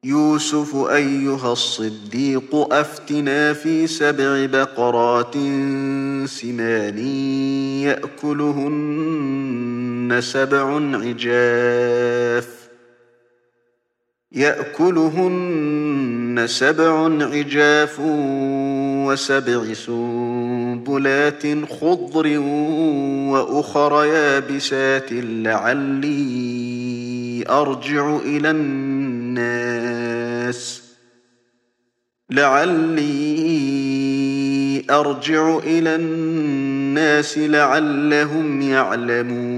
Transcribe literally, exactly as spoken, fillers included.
يوسف أيها الصديق أفتنا في سبع بقرات سمان يأكلهن سبع عجاف يأكلهن سبع عجاف وسبع سنبلات خضر وأخر يابسات لعلي أرجع إلى الناس لعلي أرجع إلى الناس لعلهم يعلمون